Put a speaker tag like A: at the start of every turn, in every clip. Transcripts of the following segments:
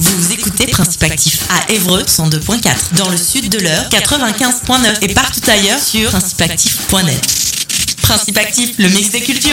A: Vous écoutez Principe Actif à Évreux 102.4, dans le sud de l'Eure 95.9 et partout ailleurs sur principeactif.net. Principe Actif, le mix des cultures.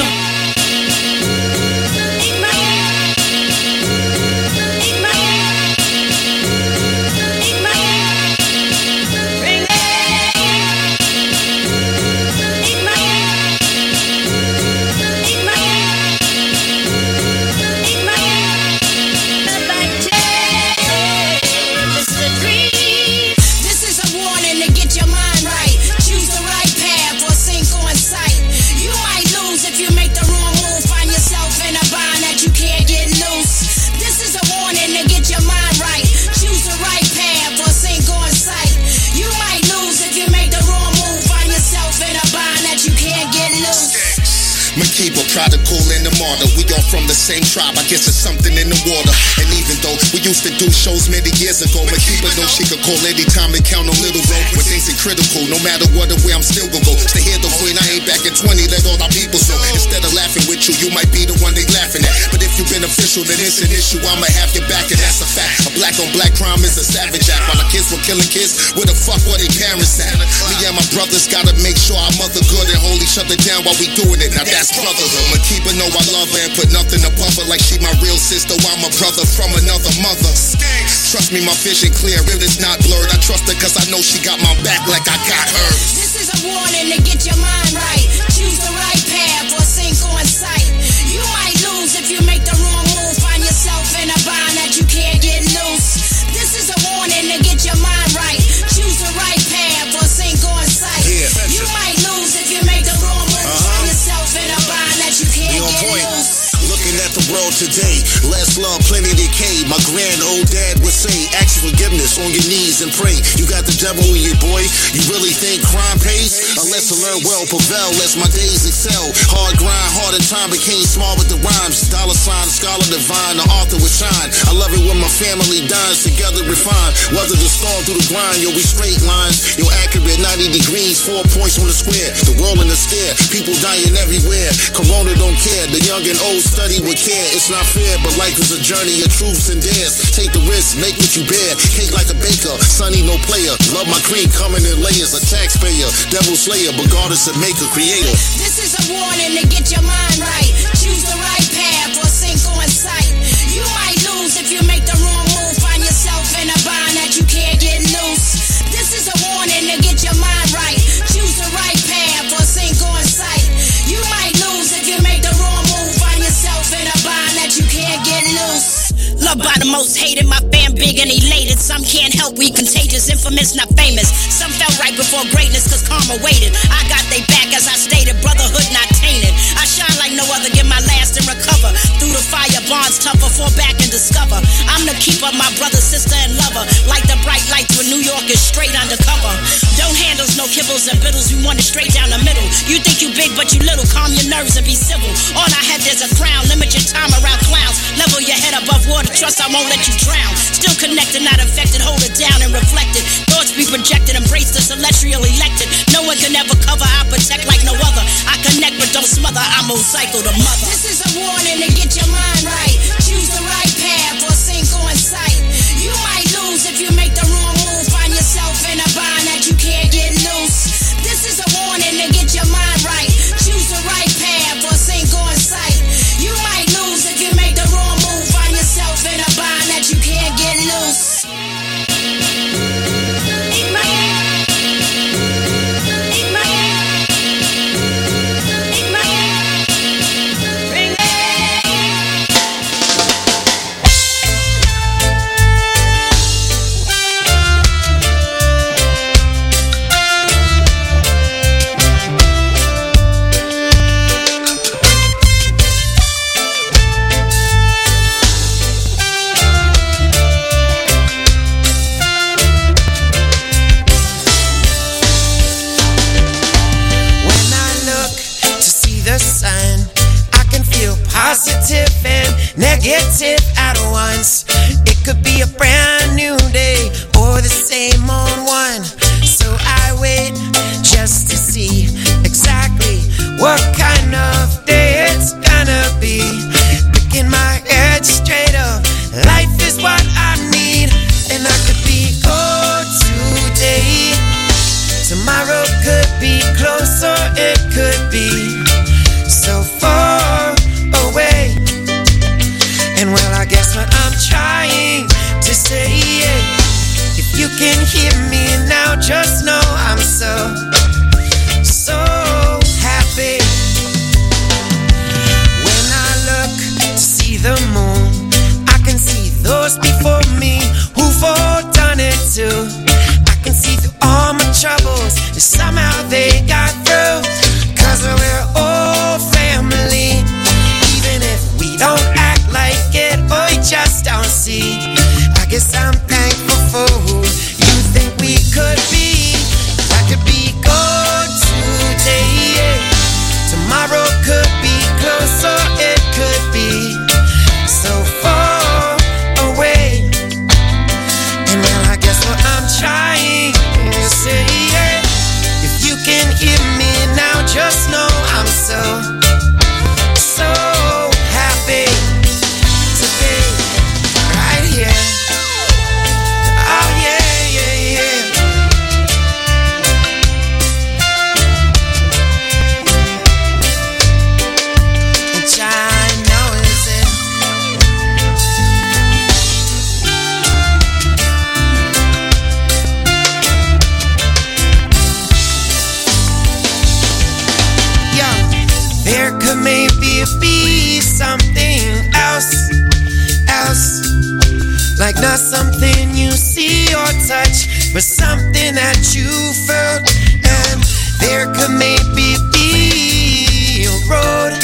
B: People prodigal and the martyr. We all from the same tribe. I guess there's something in the water. And even though we used to do shows many years ago, Makiba know she could call anytime and count on Little Bro. When things are critical, no matter what or where I'm still gonna go. Stay here though when I ain't back at 20, let all our people know. Instead of laughing with you, you might be the one they laughing at. But if you beneficial, then it's an issue. I'ma have your back and that's a fact. A black on black crime is a savage act. While the kids were killing kids, where the fuck were their parents at? Me and my brothers gotta make sure our mother good and hold each other down while we doing it. Now that's brotherhood. Makiba know I love her and put nothing above her. Like she my real sister, I'm a brother from another mother. Trust me, my vision clear, if it's not blurred. I trust her cause I know she got my back like I got hers.
C: This is a warning to get your mind right. Choose the right path or sink on sight. You might lose if you make the wrong move. Find yourself in a bind that you can't get loose. This is a warning to get your mind right. Choose the right path or sink on sight. You might lose if you make the wrong move. Find yourself in a bind that you can't get loose.
D: Looking at the world today, less love, plenty decay. My grand old dad would say, ask for forgiveness on your knees and pray. You got the devil in you, boy. You really think crime pays? Unless I learn well, prevail, lest my days excel. Hard grind, hard in time, became small with the rhymes. Dollar sign, scholar divine, the author would shine. I love it when my family dines together refined. Whether the storm through the grind, yo, we straight lines. Yo, accurate, 90 degrees, 4 points on the square. The world in the scare, people dying everywhere. Corona don't care, the young and old study with care. It's not fair, but life is a journey of truths and dares. Take the risk, make what you bear. Cake like a baker, sunny no player. Love my cream coming in layers. A taxpayer, devil slayer, but God is a maker, creator.
C: This is a warning to get your mind right. Choose the right path or sink on sight. You might lose if you make the wrong move. Find yourself in a bind that you can't get loose. This is a warning to get your mind right. Choose the right path or sink on sight. You might lose if you make the wrong move. Find yourself in a bind that you can't get loose. Loved by the most hated, my fan big and elated. Some can't help, we contagious, infamous, not famous. Some fell right before greatness cause karma waited. I got they back as I stated, brotherhood not tainted. I shine like no other, give my last and recover. Through the fire, bonds tougher, fall back and discover. I'm the keeper, my brother, sister, and lover. Like the bright lights when New York is straight undercover. Don't handles, no kibbles and biddles, we want it straight down the middle. You think you big but you little, calm your nerves and be civil. On our head there's a crown, limit your time around clowns. Level your head above water, trust I won't let you drown. Still connected, not affected, hold it down and reflect it. Thoughts be projected, embrace the celestial elected. No one can ever cover, I protect like no other. I connect but don't smother, I motorcycle the mother. This is a warning to get your mind right. Choose the right path or sink on sight. You might lose if you make the wrong move. Find yourself in a bind that you can't get loose. This is a warning to get your mind right. Choose the right path or sink on sight. You might lose if you make the wrong move. Find yourself in a bind that you can't get loose.
E: Not something you see or touch, but something that you felt. And there could maybe be a road.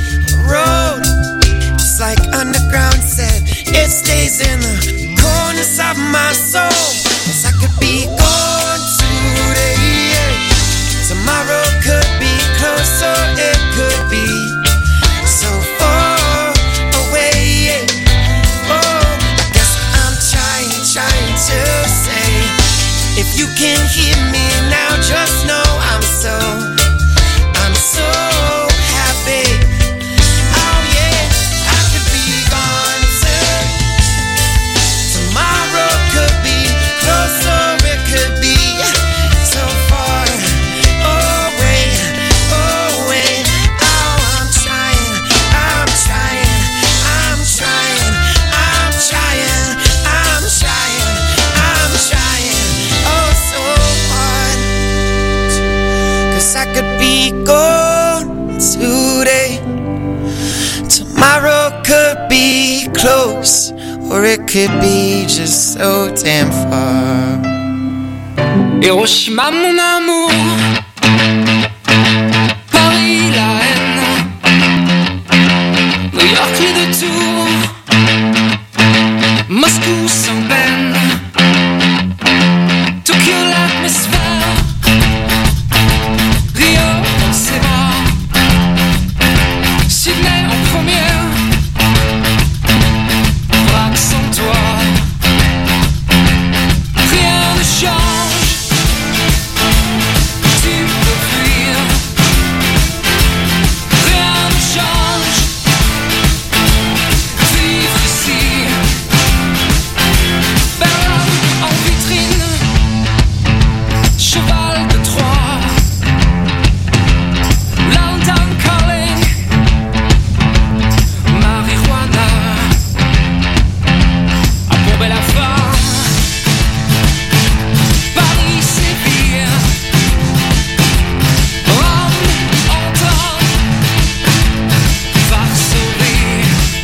E: It's like underground said, it stays in the corners of my soul. Yes, I could be gone today, yeah. Tomorrow could be close or it could be so far away, yeah. Oh, I guess I'm trying to say, if you can hear me now, just know I'm so happy. Oh yeah, I could be gone too. Tomorrow could be close or it could be so far away. Oh, I'm trying oh so hard. 'Cause I could be gone today. Tomorrow could be close or it could be just so damn far.
F: Hiroshima mon amour, Paris la haine, New York les deux tours, Moscou sans peine, Tokyo l'atmosphère, Rio dans ses bras, Sydney en première, Prague sans toi, rien ne change. Tu peux fuir, rien ne change. Vivre ici, Berlin en vitrine, cheval de Troie, London calling, marijuana, à bomber la femme, Paris sévir, Rome entend, Varsovie,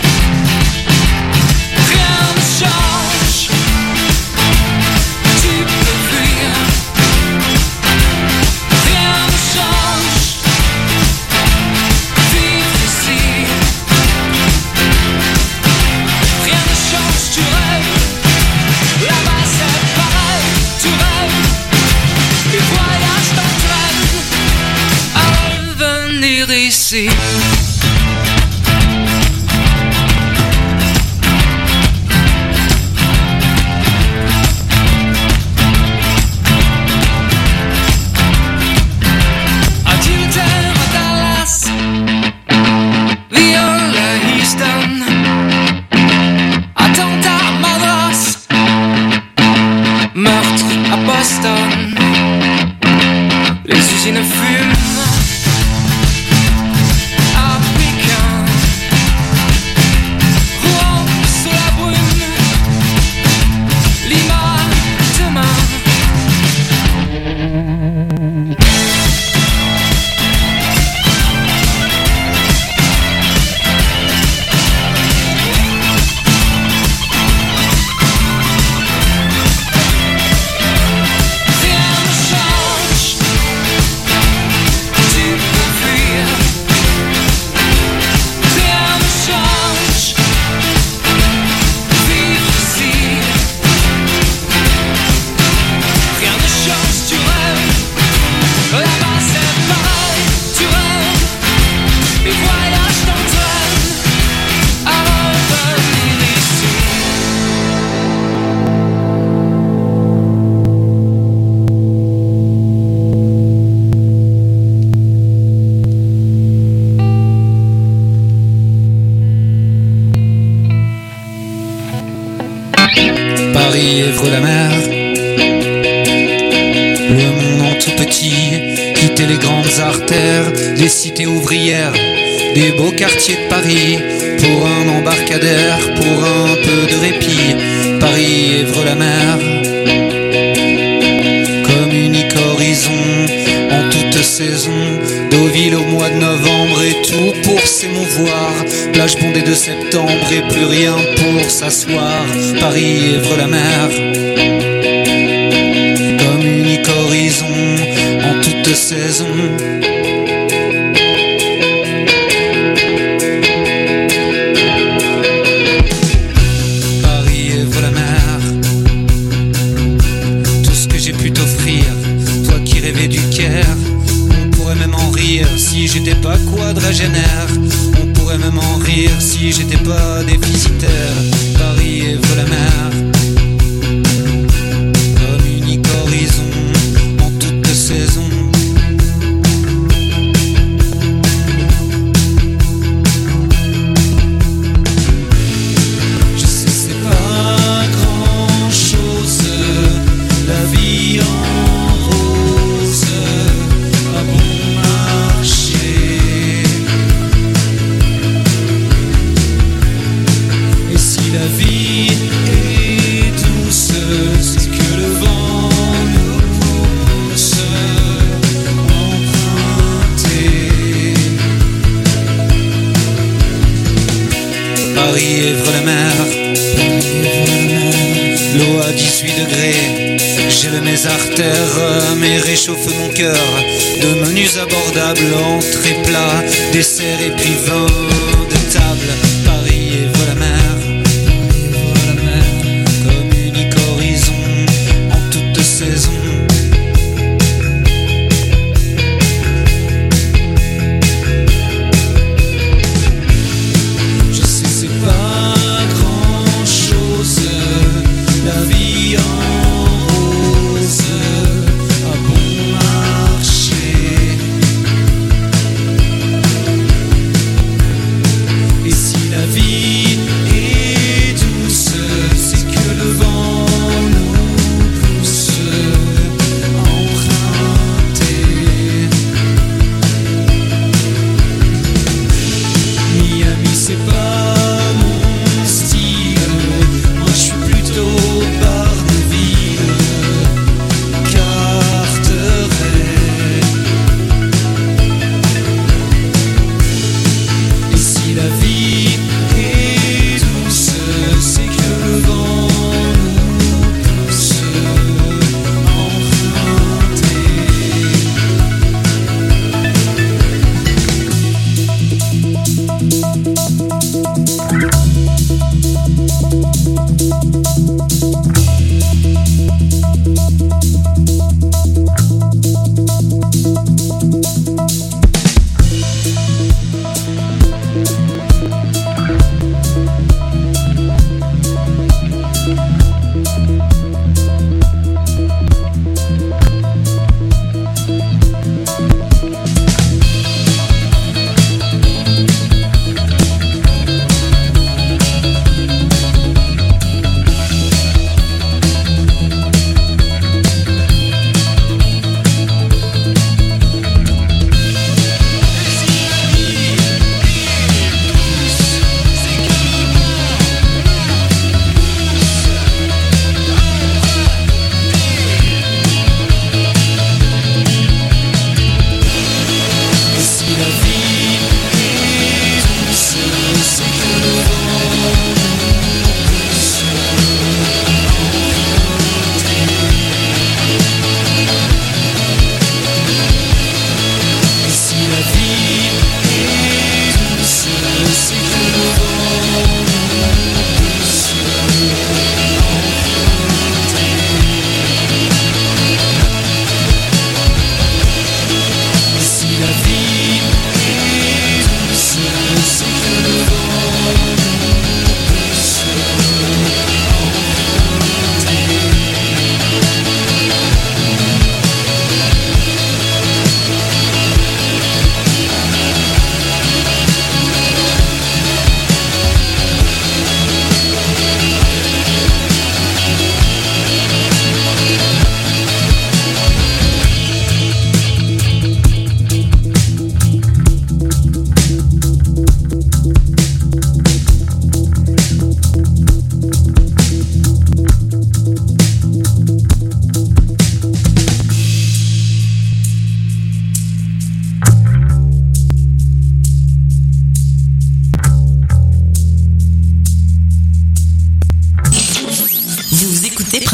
F: rien ne change. Tu peux fuir, rien ne change. Vivre ici, rien ne change. Tu rêves, là-bas c'est pareil. Tu rêves, les voyages t'entraînent à revenir ici. Adultère à Dallas, viol à Houston, attentat à Madras, meurtre à Boston, les usines fument, à Pékin, Rouen sous la brume, Lima demain. Rien ne change. Tu peux fuir, rien ne change. Vivre ici, rien ne change. Tu rêves, là-bas c'est pareil. Tu rêves, les voyages t'entraînent à revenir ici.
G: Paris, Évreux, la mer, le monde en tout petit, quitter les grandes artères, les cités ouvrières, les beaux quartiers de Paris, pour un embarcadère, pour un peu de répit. Paris, Évreux, la mer, comme unique horizon, en toute saison, Deauville au mois de novembre et tout pour s'émouvoir. Plage bondée de septembre et plus rien pour s'asseoir. Paris, Èvre, la mer, comme unique horizon en toute saison. Paris, Èvre, la mer, tout ce que j'ai pu t'offrir, toi qui rêvais du Caire. On pourrait même en rire si j'étais pas quadragénaire. On pourrait même en rire si j'étais pas déficitaire. Paris, Èvre, la mer, comme unique horizon en toute saison. Je sais c'est pas grand chose, la vie en rose, à bon marché. Et si la vie est douce, c'est que le vent nous pousse emprunter. Paris, Èvre, la mer, l'eau à 18 degrés gèle mes artères, mais réchauffe mon cœur. De menus abordables, entrée plat, dessert et puis vin de table. Paris, Èvre, la mer, comme unique horizon en toute saison. Je sais c'est pas grand chose, la vie en rose, à bon marché.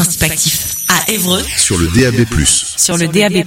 A: Principe Actif à Évreux
H: sur le DAB+.
I: Sur le DAB+.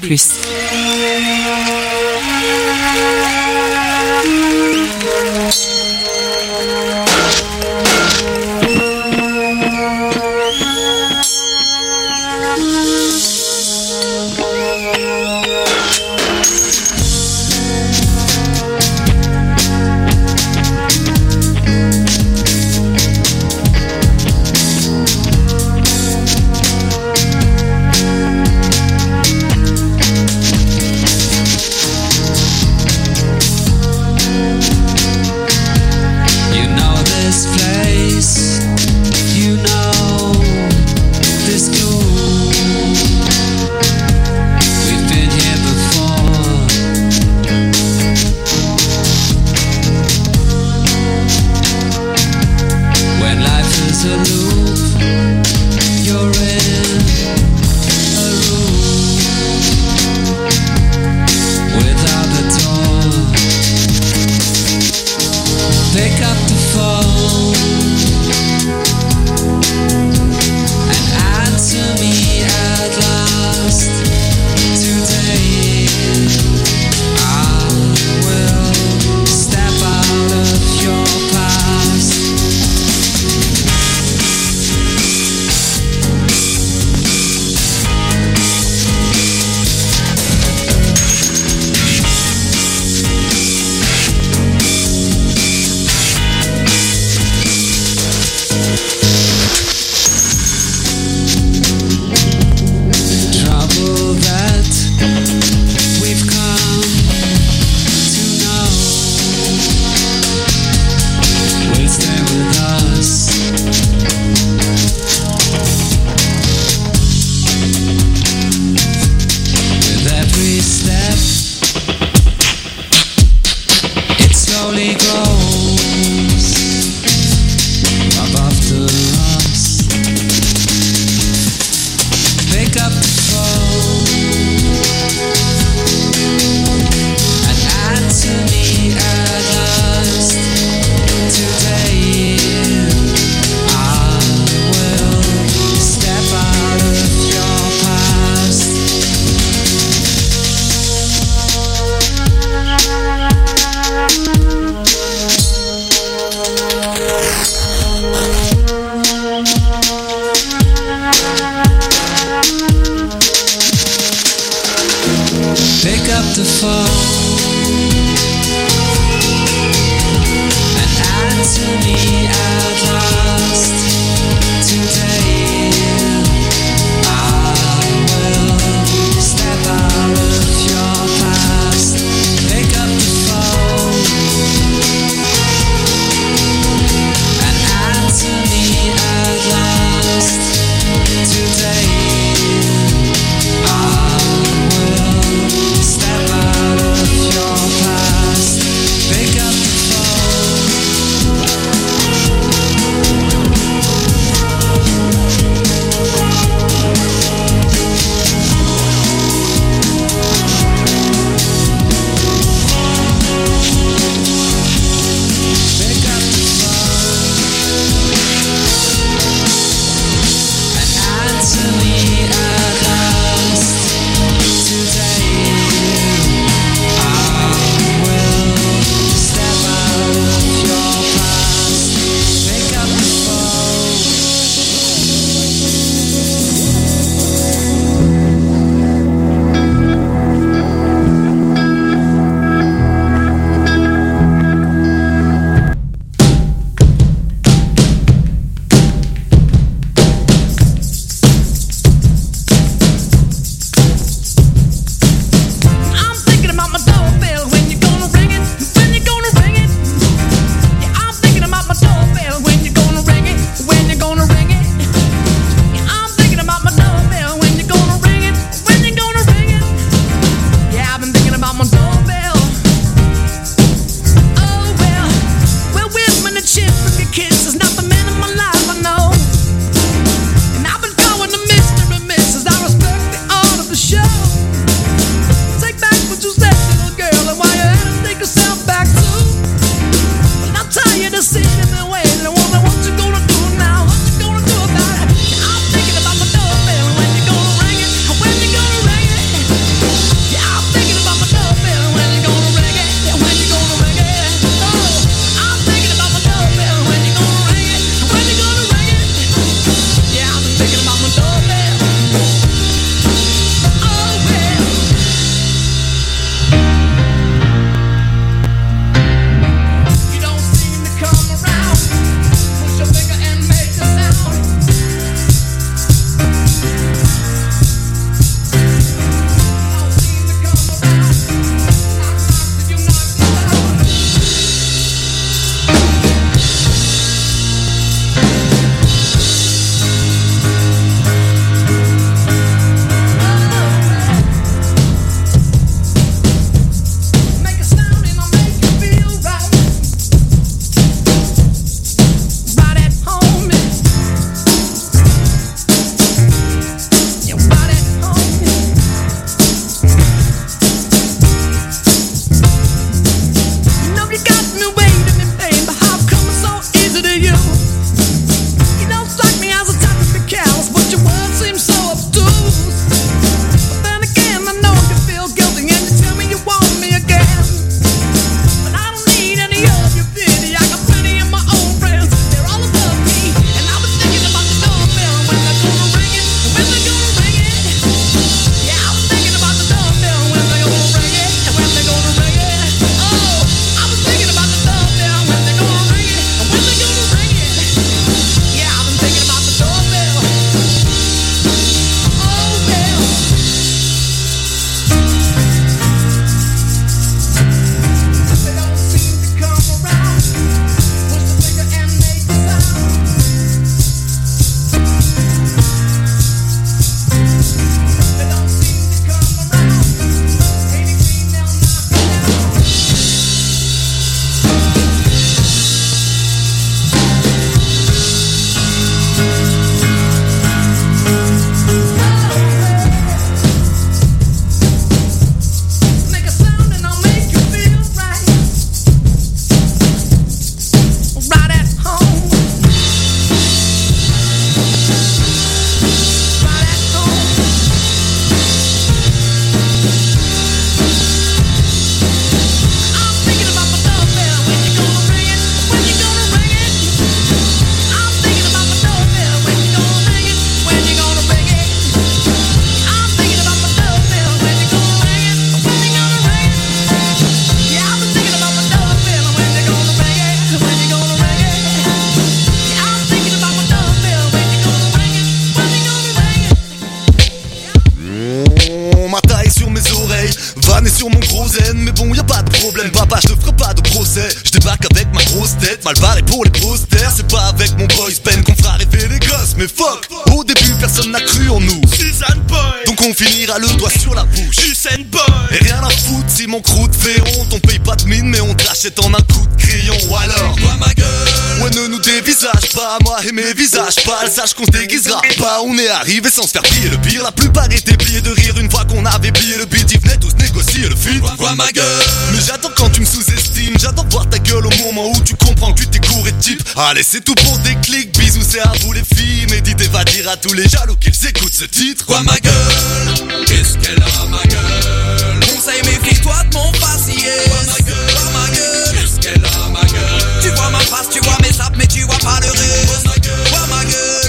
H: vanné sur mon gros zen, mais bon y'a pas de problème papa, je te ferai pas de procès. Je débarque avec ma grosse tête, mal barré pour les posters. C'est pas avec mon boys pen qu'on fera rêver les gosses. Mais fuck, au début personne n'a cru en nous, Suzanne Boy. Donc on finira le doigt sur la bouche, Usain Boy. Et rien à foutre si mon crew te fait honte. On paye pas de mine mais on te rachète en un coup de crayon. Ou alors, vois ma gueule. Ouais ne nous dévisage pas, moi et mes visages pâles. Sache qu'on se déguisera pas, on est arrivé sans se faire plier le pire. La plupart étaient pliés de rire une fois qu'on avait plié le beat. Ils venaient tous négocier le feat. Vois ma gueule. Mais j'adore quand tu me sous-estimes, j'adore voir ta gueule au moment où tu comprends que tu t'es couré de type. Allez c'est tout pour des clics, bisous c'est à vous les filles. Médite et va dire à tous les jaloux qu'ils écoutent ce titre. Vois ma gueule, qu'est-ce qu'elle a ma gueule.